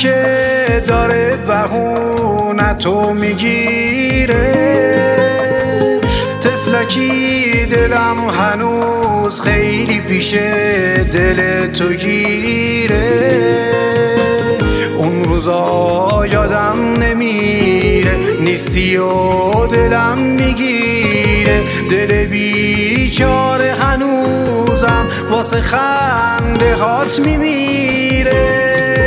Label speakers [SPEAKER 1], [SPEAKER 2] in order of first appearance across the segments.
[SPEAKER 1] که داره بهونتو میگیره، تفلکی دلم هنوز خیلی پیش دل تو گیره. اون روزا یادم نمیره، نیستی و دلم میگیره، دل بیچاره هنوزم واسه خنده هات میمیره.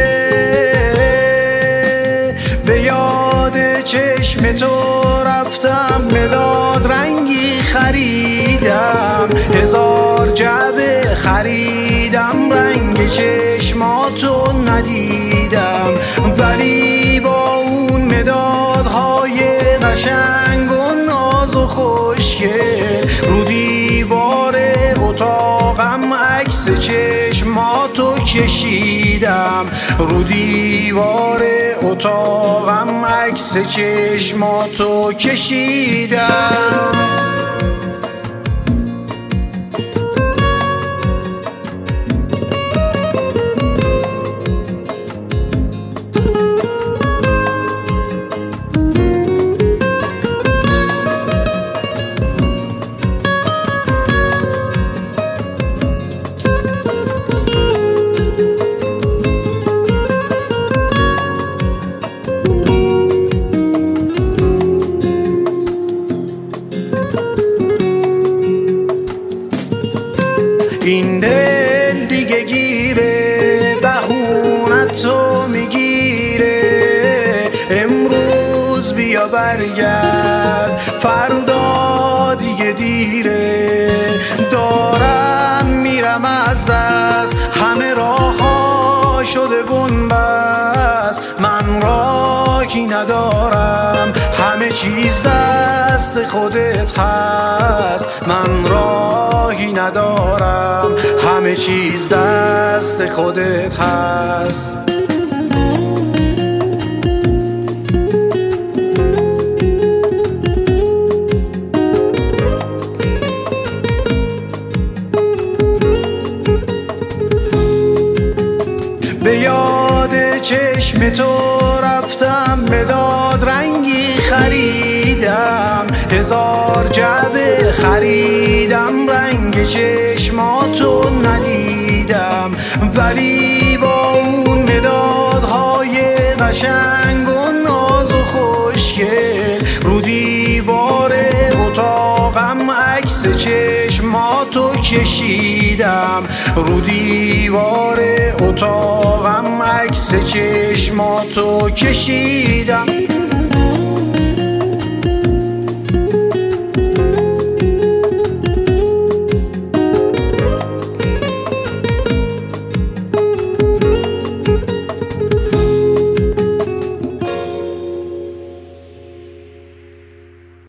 [SPEAKER 1] به یاد چشم تو رفتم، مداد رنگی خریدم، 1000 جعبه خریدم، رنگ چشماتو ندیدم، ولی با اون مدادهای قشنگ و ناز و خوشگل رو دیوار اتاقم عکس چشماتو کشیدم، رو دیوار اتاقم عکس چشماتو کشیدم. این دل دیگه گیره، بهونتو میگیره، امروز بیا برگرد، فردا دیگه دیره، دارم میرم از دست، همه راه‌ها شده بنبست، من راهی ندارم، همه چیز دست خودت هست، من راهی ندارم، همه چیز دست خودت هست. به یاد چشم تو رفتم، مداد رنگی خریدم، 1000 جعبه خریدم، رنگ چشماتو ندیدم، ولی با اون مدادهای قشنگ و ناز و خوشگل رو دیوار اتاقم عکس چشماتو کشیدم، رو دیوار اتاقم عکس چشماتو کشیدم.